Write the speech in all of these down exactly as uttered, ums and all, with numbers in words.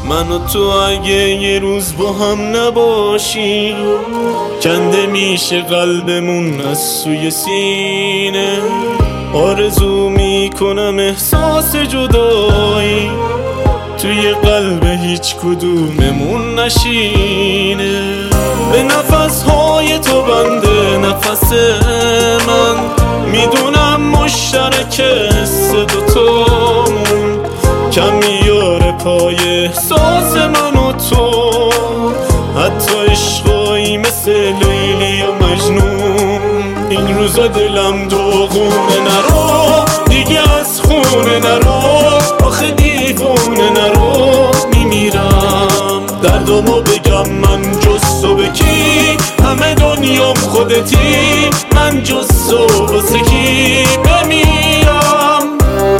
من و تو اگه یه روز با هم نباشیم کنده میشه قلبمون از سوی سینه. آرزو میکنم احساس جدایی توی قلب هیچ کدوممون نشینه. به نفس های تو بنده نفس من، میدونم مشترک حس دوتامون کم میاره پای احساس من و تو. حتی عشقایی مثل لیلی و مجنون این روزا دلم داغونه. نرو دیگه از خونه نرو، آخه دیوونه نرو، میمیرم دردمو بگم من جز تو به کی؟ همه دنیام خودتی، من جز تو واسه کی بمیرم؟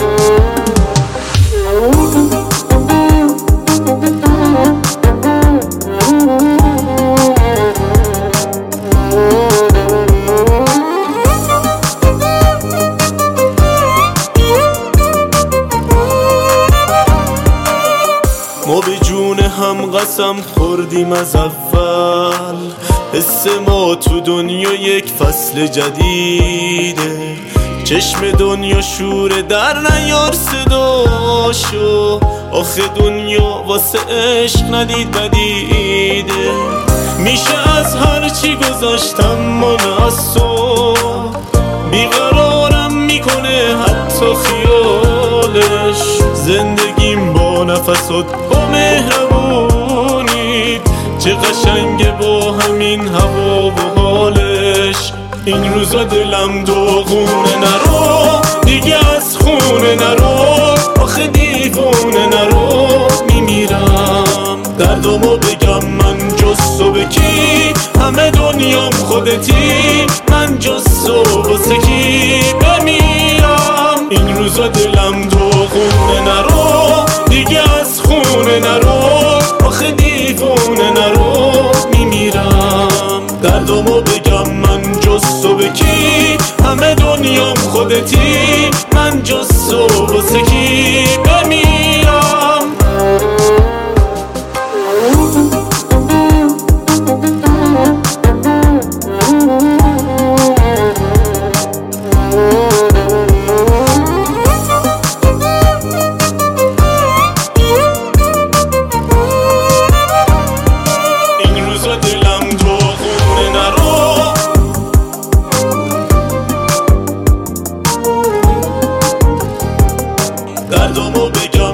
ما به جون هم قسم خوردیم از اول، حس ما تو دنیا یک فصل جدیده. چشم دنیا شوره در نیار صداشو، آخه دنیا واسه عشق ندید بدیده. میشه از هرچی گذاشتم من از تو، بیقرارم میکنه حتی خیالش. زندگیم با نفسات با مهربونی چه قشنگه با همین هوا و حالش. این روزا دلم داغونه. نرو دیگه از خونه نرو، آخه دیوونه نرو، میمیرم دردمو بگم من جز تو به کی؟ همه دنیام خودتی، من جز تو واسه کی بمیرم؟ این روزا دلم داغونه. نرو دیگه از خونه نرو، آخه دیوونه نرو، میمیرم دردمو بگم من جز تو به کی؟ همه دنیام خودتی، من جز تو واسه کی بمیرم؟ دردمو بگم